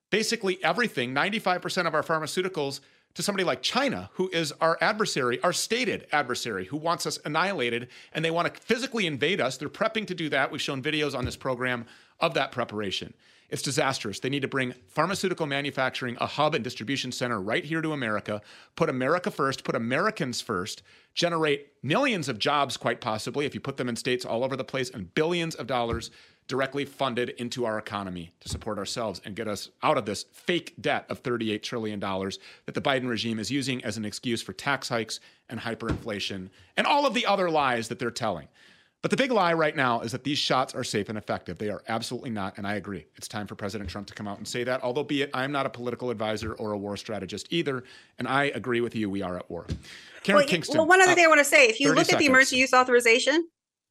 basically everything, 95% of our pharmaceuticals, to somebody like China, who is our adversary, our stated adversary, who wants us annihilated, and they want to physically invade us. They're prepping to do that. We've shown videos on this program of that preparation. It's disastrous. They need to bring pharmaceutical manufacturing, a hub and distribution center right here to America, put America first, put Americans first, generate millions of jobs, quite possibly, if you put them in states all over the place, and billions of dollars directly funded into our economy to support ourselves and get us out of this fake debt of $38 trillion that the Biden regime is using as an excuse for tax hikes and hyperinflation and all of the other lies that they're telling. But the big lie right now is that these shots are safe and effective. They are absolutely not, and I agree. It's time for President Trump to come out and say that, although be it, I'm not a political advisor or a war strategist either, and I agree with you, we are at war. Karen Kingston. Well, one other thing I want to say, if you look at the emergency use authorization,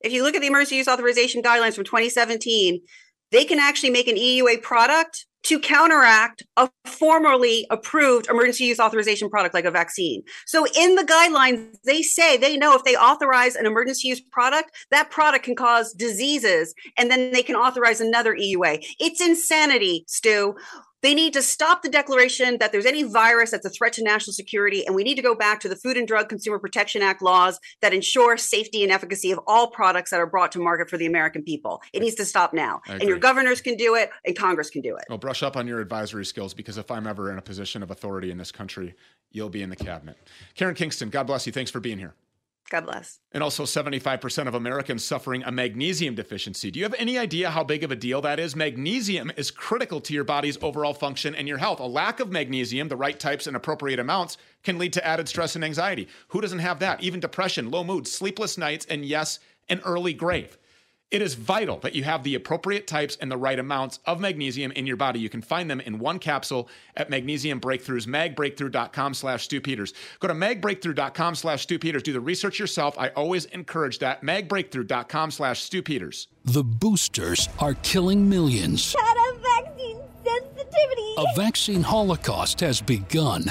guidelines from 2017, they can actually make an EUA product to counteract a formerly approved emergency use authorization product like a vaccine. So in the guidelines, they say they know if they authorize an emergency use product, that product can cause diseases, and then they can authorize another EUA. It's insanity, Stu. They need to stop the declaration that there's any virus that's a threat to national security, and we need to go back to the Food and Drug Consumer Protection Act laws that ensure safety and efficacy of all products that are brought to market for the American people. It needs to stop now. And your governors can do it, and Congress can do it. Well, brush up on your advisory skills, because if I'm ever in a position of authority in this country, you'll be in the cabinet. Karen Kingston, God bless you. Thanks for being here. God bless. And also 75% of Americans suffering a magnesium deficiency. Do you have any idea how big of a deal that is? Magnesium is critical to your body's overall function and your health. A lack of magnesium, the right types and appropriate amounts, can lead to added stress and anxiety. Who doesn't have that? Even depression, low mood, sleepless nights, and yes, an early grave. It is vital that you have the appropriate types and the right amounts of magnesium in your body. You can find them in one capsule at Magnesium Breakthroughs, magbreakthrough.com/Stu Peters. Go to magbreakthrough.com/Stu Peters. Do the research yourself. I always encourage that. magbreakthrough.com/Stu Peters. The boosters are killing millions. Had a vaccine sensitivity. A vaccine holocaust has begun.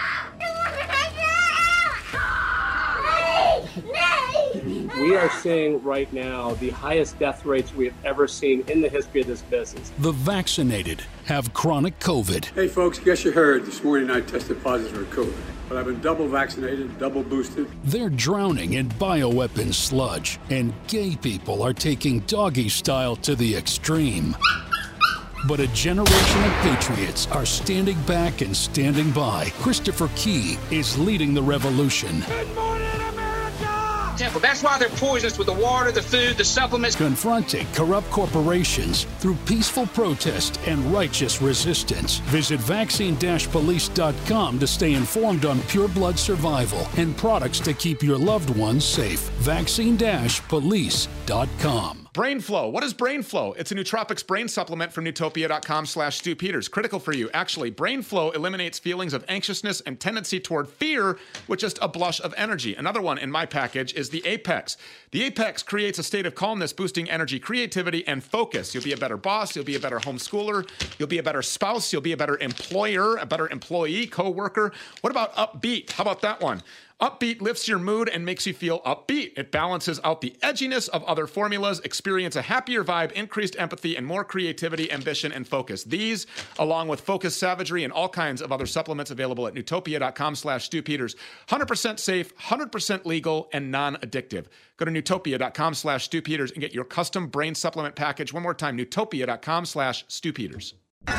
We are seeing right now the highest death rates we have ever seen in the history of this business. The vaccinated have chronic COVID. Hey folks, guess you heard this morning I tested positive for COVID, but I've been double vaccinated, double boosted. They're drowning in bioweapon sludge, and gay people are taking doggy style to the extreme. But a generation of patriots are standing back and standing by. Christopher Key is leading the revolution. Good morning, America! That's why they're poisonous with the water, the food, the supplements. Confronting corrupt corporations through peaceful protest and righteous resistance. Visit vaccine-police.com to stay informed on pure blood survival and products to keep your loved ones safe. Vaccine-police.com. BrainFlow. What is BrainFlow? It's a nootropics brain supplement from Newtopia.com/Stu Peters. Critical for you. Actually, BrainFlow eliminates feelings of anxiousness and tendency toward fear with just a blush of energy. Another one in my package is the Apex. The Apex creates a state of calmness, boosting energy, creativity, and focus. You'll be a better boss. You'll be a better homeschooler. You'll be a better spouse. You'll be a better employer, a better employee, co-worker. What about Upbeat? How about that one? Upbeat lifts your mood and makes you feel upbeat. It balances out the edginess of other formulas. Experience a happier vibe, increased empathy, and more creativity, ambition, and focus. These, along with Focus Savagery and all kinds of other supplements available at Newtopia.com/Stu Peters. 100% safe, 100% legal, and non-addictive. Go to Newtopia.com/Stu Peters and get your custom brain supplement package. One more time, Newtopia.com/Stu Peters.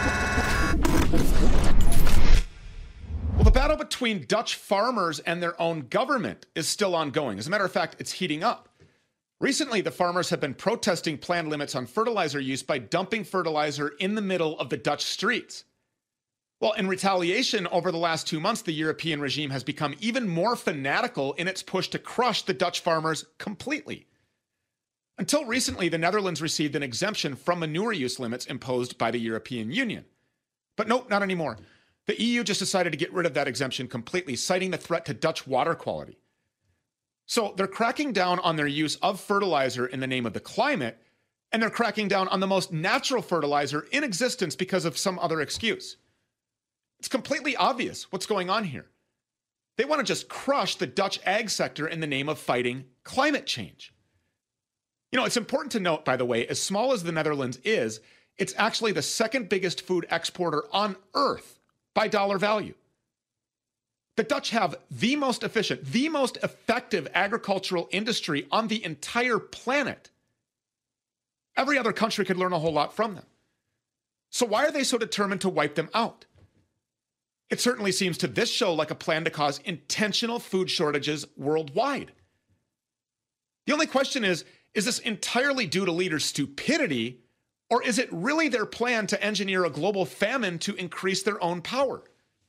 Well, the battle between Dutch farmers and their own government is still ongoing. As a matter of fact, it's heating up. Recently, the farmers have been protesting planned limits on fertilizer use by dumping fertilizer in the middle of the Dutch streets. Well, in retaliation, over the last 2 months, the European regime has become even more fanatical in its push to crush the Dutch farmers completely. Until recently, the Netherlands received an exemption from manure use limits imposed by the European Union. But nope, not anymore. The EU just decided to get rid of that exemption completely, citing the threat to Dutch water quality. So they're cracking down on their use of fertilizer in the name of the climate, and they're cracking down on the most natural fertilizer in existence because of some other excuse. It's completely obvious what's going on here. They want to just crush the Dutch ag sector in the name of fighting climate change. You know, it's important to note, by the way, as small as the Netherlands is, It's actually the second biggest food exporter on earth by dollar value. The Dutch have the most efficient, the most effective agricultural industry on the entire planet. Every other country could learn a whole lot from them. So why are they so determined to wipe them out? It certainly seems to this show like a plan to cause intentional food shortages worldwide. The only question is this entirely due to leaders' stupidity, or is it really their plan to engineer a global famine to increase their own power?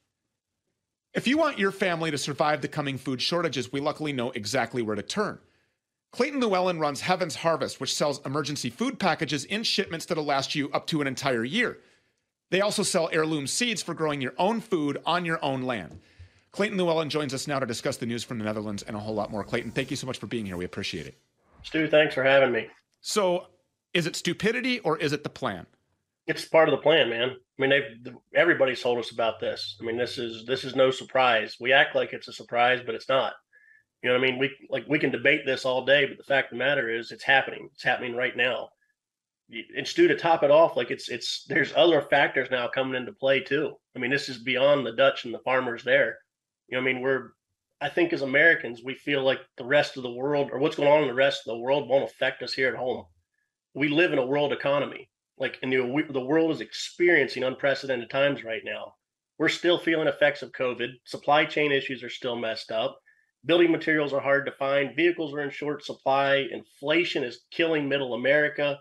If you want your family to survive the coming food shortages, we luckily know exactly where to turn. Clayton Llewellyn runs Heaven's Harvest, which sells emergency food packages in shipments that'll last you up to an entire year. They also sell heirloom seeds for growing your own food on your own land. Clayton Llewellyn joins us now to discuss the news from the Netherlands and a whole lot more. Clayton, thank you so much for being here. We appreciate it. Stu, thanks for having me. So, is it stupidity or is it the plan? It's part of the plan, man. I mean, everybody's told us about this. I mean, this is no surprise. We act like it's a surprise, but it's not. You know what I mean? We can debate this all day, but the fact of the matter is it's happening. It's happening right now. And Stu, to top it off, like there's other factors now coming into play too. I mean, this is beyond the Dutch and the farmers there. You know what I mean? I think as Americans, we feel like the rest of the world, or what's going on in the rest of the world, won't affect us here at home. We live in a world economy. And the world is experiencing unprecedented times right now. We're still feeling effects of COVID. Supply chain issues are still messed up. Building materials are hard to find. Vehicles are in short supply. Inflation is killing middle America.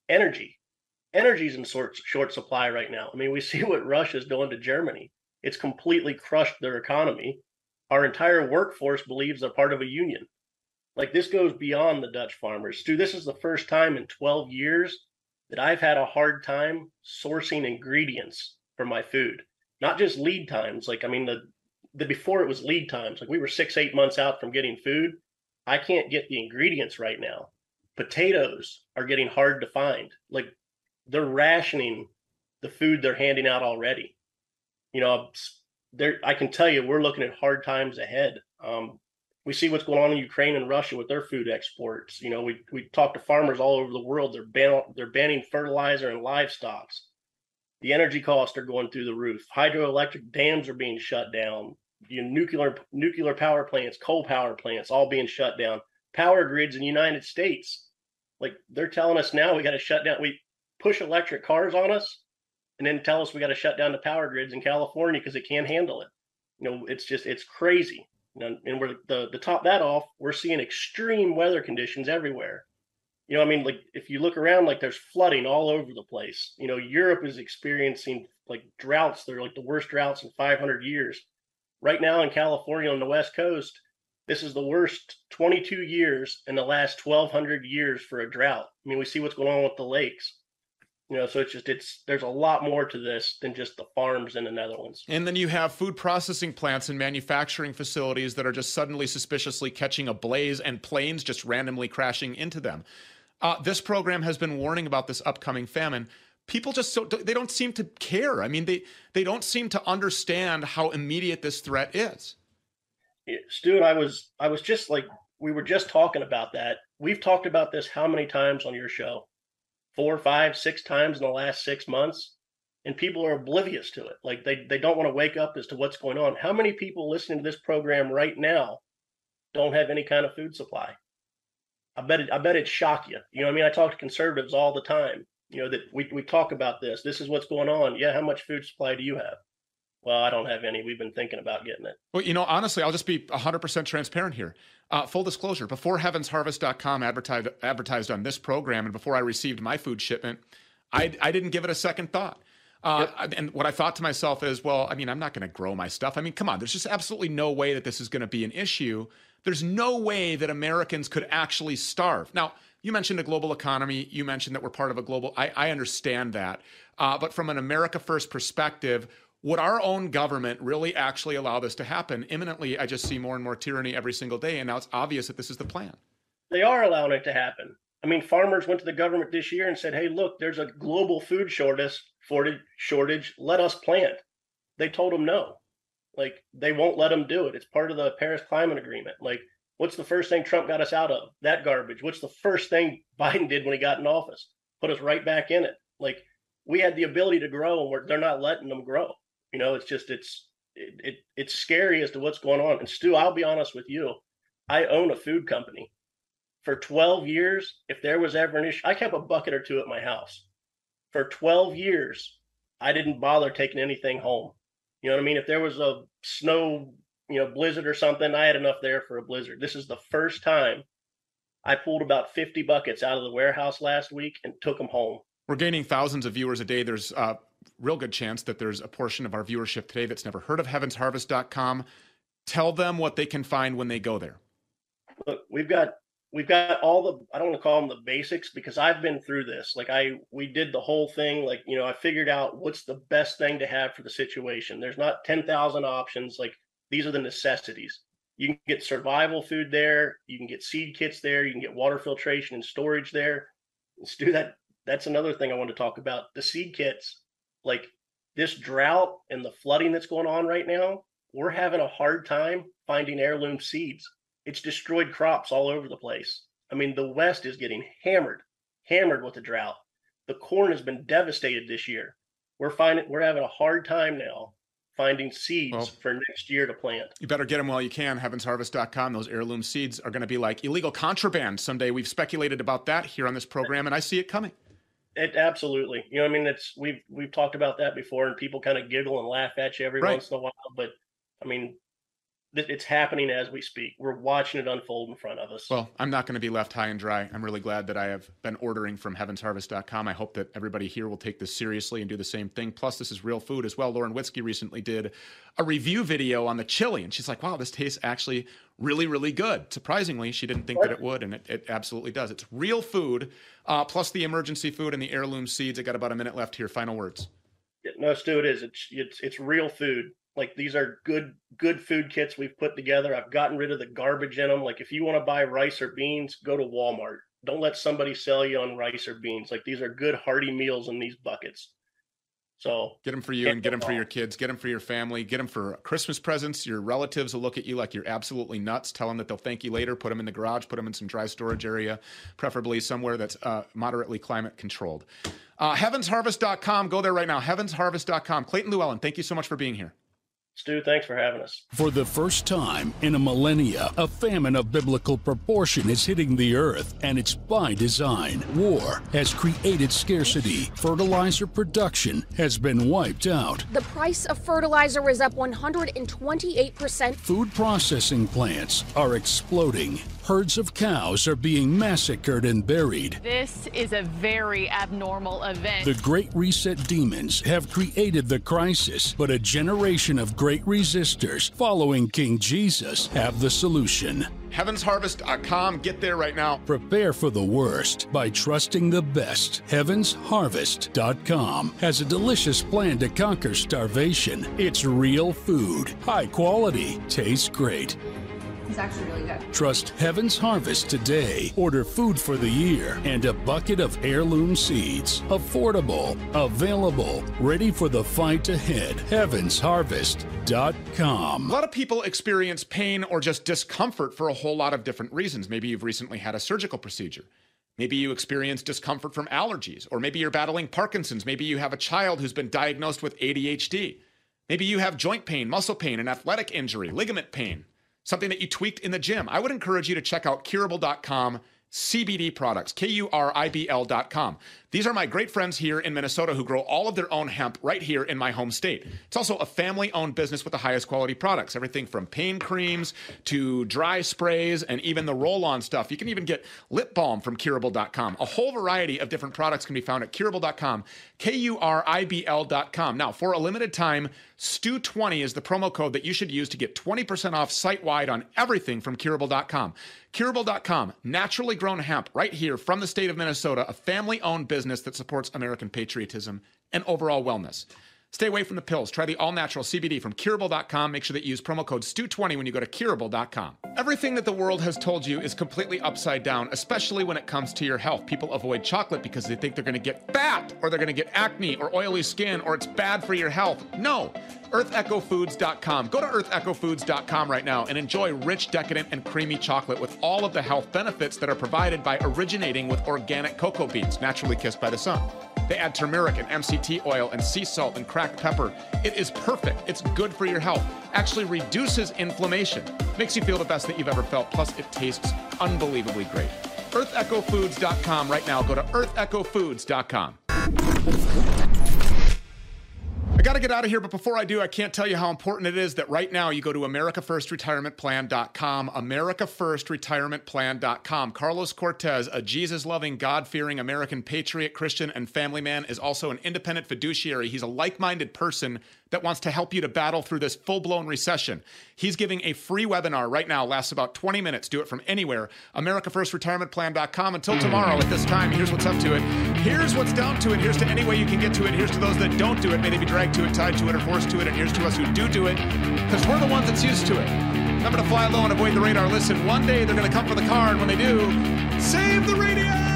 Energy's in short supply right now. I mean, we see what Russia's doing to Germany. It's completely crushed their economy. Our entire workforce believes they're part of a union. Like, this goes beyond the Dutch farmers. Stu, this is the first time in 12 years that I've had a hard time sourcing ingredients for my food. Not just lead times. Like, I mean, the before it was lead times. Like, we were 6-8 months out from getting food. I can't get the ingredients right now. Potatoes are getting hard to find. Like, they're rationing the food they're handing out already. You know, I can tell you we're looking at hard times ahead. We see what's going on in Ukraine and Russia with their food exports. You know, we talk to farmers all over the world. They're banning fertilizer and livestock. The energy costs are going through the roof. Hydroelectric dams are being shut down. Nuclear power plants, coal power plants, all being shut down. Power grids in the United States, like, they're telling us now we got to shut down. We push electric cars on us and then tell us we got to shut down the power grids in California because it can't handle it. You know, it's crazy. And we're to top that off, we're seeing extreme weather conditions everywhere. You know, I mean, like, if you look around, like, there's flooding all over the place. You know, Europe is experiencing like droughts. They're like the worst droughts in 500 years. Right now in California on the West Coast, this is the worst 22 years in the last 1,200 years for a drought. I mean, we see what's going on with the lakes. You know, so there's a lot more to this than just the farms in the Netherlands. And then you have food processing plants and manufacturing facilities that are just suddenly suspiciously catching a blaze and planes just randomly crashing into them. This program has been warning about this upcoming famine. People just they don't seem to care. I mean, they don't seem to understand how immediate this threat is. Stu and I was just like, we were just talking about that. We've talked about this how many times on your show? 4, 5, 6 times in the last 6 months, and people are oblivious to it. Like, they don't want to wake up as to what's going on. How many people listening to this program right now don't have any kind of food supply? I bet it'd shock you. You know what I mean? I talk to conservatives all the time. You know, that we talk about this. This is what's going on. Yeah, how much food supply do you have? Well, I don't have any. We've been thinking about getting it. Well, you know, honestly, I'll just be 100% transparent here. Full disclosure, before HeavensHarvest.com advertised on this program and before I received my food shipment, I didn't give it a second thought. And what I thought to myself is, well, I mean, I'm not going to grow my stuff. I mean, come on, there's just absolutely no way that this is going to be an issue. There's no way that Americans could actually starve. Now, you mentioned a global economy. You mentioned that we're part of a global, I understand that. But from an America First perspective, would our own government really actually allow this to happen? Imminently, I just see more and more tyranny every single day, and now it's obvious that this is the plan. They are allowing it to happen. I mean, farmers went to the government this year and said, hey, look, there's a global food shortage. Let us plant. They told them no. Like, they won't let them do it. It's part of the Paris Climate Agreement. Like, what's the first thing Trump got us out of? That garbage. What's the first thing Biden did when he got in office? Put us right back in it. Like, we had the ability to grow, and they're not letting them grow. You know, it's scary as to what's going on. And Stu, I'll be honest with you, I own a food company. For 12 years, if there was ever an issue, I kept a bucket or two at my house. For 12 years, I didn't bother taking anything home. You know what I mean? If there was a snow, blizzard or something, I had enough there for a blizzard. This is the first time I pulled about 50 buckets out of the warehouse last week and took them home. We're gaining thousands of viewers a day. There's a real good chance that there's a portion of our viewership today that's never heard of heavensharvest.com. Tell them what they can find when they go there. Look, we've got all the, I don't want to call them the basics, because I've been through this. Like we did the whole thing. Like, I figured out what's the best thing to have for the situation. There's not 10,000 options. Like, these are the necessities. You can get survival food there. You can get seed kits there. You can get water filtration and storage there. Let's do that. That's another thing I want to talk about. The seed kits, like this drought and the flooding that's going on right now, we're having a hard time finding heirloom seeds. It's destroyed crops all over the place. I mean, the West is getting hammered with the drought. The corn has been devastated this year. We're having a hard time now finding seeds for next year to plant. You better get them while you can. Heavensharvest.com. Those heirloom seeds are going to be like illegal contraband someday. We've speculated about that here on this program, and I see it coming. It absolutely. You know what I mean? We've talked about that before, and people kind of giggle and laugh at you every once in a while. But I mean, it's happening as we speak. We're watching it unfold in front of us. Well, I'm not going to be left high and dry. I'm really glad that I have been ordering from heavensharvest.com. I hope that everybody here will take this seriously and do the same thing. Plus, this is real food as well. Lauren Witzke recently did a review video on the chili, and she's like, wow, this tastes actually really, really good. Surprisingly, she didn't think that it would, and it absolutely does. It's real food, plus the emergency food and the heirloom seeds. I got about a minute left here. Final words. No, Stu, it is. It's real food. Like, these are good food kits we've put together. I've gotten rid of the garbage in them. Like, if you want to buy rice or beans, go to Walmart. Don't let somebody sell you on rice or beans. Like, these are good hearty meals in these buckets. So get them for you and get them for your kids. Get them for your family. Get them for Christmas presents. Your relatives will look at you like you're absolutely nuts. Tell them that they'll thank you later. Put them in the garage. Put them in some dry storage area, preferably somewhere that's moderately climate controlled. Heavensharvest.com. Go there right now. Heavensharvest.com. Clayton Llewellyn, thank you so much for being here. Stu, thanks for having us. For the first time in a millennia, a famine of biblical proportion is hitting the earth, and it's by design. War has created scarcity. Fertilizer production has been wiped out. The price of fertilizer is up 128%. Food processing plants are exploding. Herds of cows are being massacred and buried. This is a very abnormal event. The Great Reset demons have created the crisis, but a generation of great resistors following King Jesus have the solution. Heavensharvest.com. Get there right now. Prepare for the worst by trusting the best. Heavensharvest.com has a delicious plan to conquer starvation. It's real food. High quality. Tastes great. It's actually really good. Trust Heaven's Harvest today. Order food for the year and a bucket of heirloom seeds. Affordable, available, ready for the fight ahead. Heavensharvest.com. A lot of people experience pain or just discomfort for a whole lot of different reasons. Maybe you've recently had a surgical procedure. Maybe you experience discomfort from allergies, or maybe you're battling Parkinson's. Maybe you have a child who's been diagnosed with ADHD. Maybe you have joint pain, muscle pain, an athletic injury, ligament pain. Something that you tweaked in the gym. I would encourage you to check out Curable.com CBD products, Kuribl.com. These are my great friends here in Minnesota who grow all of their own hemp right here in my home state. It's also a family-owned business with the highest quality products, everything from pain creams to dry sprays and even the roll-on stuff. You can even get lip balm from Kuribl.com. A whole variety of different products can be found at Kuribl.com, Kuribl.com. Now, for a limited time, STU20 is the promo code that you should use to get 20% off site-wide on everything from Kuribl.com. Kuribl.com, naturally grown hemp right here from the state of Minnesota, a family-owned business that supports American patriotism and overall wellness. Stay away from the pills. Try the all-natural CBD from Kuribl.com. Make sure that you use promo code STU20 when you go to Kuribl.com. Everything that the world has told you is completely upside down, especially when it comes to your health. People avoid chocolate because they think they're going to get fat, or they're going to get acne or oily skin, or it's bad for your health. No. EarthEchoFoods.com. Go to EarthEchoFoods.com right now and enjoy rich, decadent, and creamy chocolate with all of the health benefits that are provided by originating with organic cocoa beans, naturally kissed by the sun. They add turmeric and MCT oil and sea salt and cracked pepper. It is perfect. It's good for your health. Actually reduces inflammation. Makes you feel the best that you've ever felt. Plus, it tastes unbelievably great. EarthEchoFoods.com right now. Go to EarthEchoFoods.com. I got to get out of here, but before I do, I can't tell you how important it is that right now you go to AmericaFirstRetirementPlan.com, AmericaFirstRetirementPlan.com. Carlos Cortez, a Jesus-loving, God-fearing American patriot, Christian, and family man, is also an independent fiduciary. He's a like-minded person that wants to help you to battle through this full-blown recession. He's giving a free webinar right now, lasts about 20 minutes. Do it from anywhere. AmericaFirstRetirementPlan.com. Until tomorrow at this time, here's what's up to it. Here's what's down to it. Here's to any way you can get to it. Here's to those that don't do it. May they be dragged to it, tied to it, or forced to it. And here's to us who do it, because we're the ones that's used to it. Remember to fly low and avoid the radar. Listen, one day they're going to come for the car, and when they do, save the radio!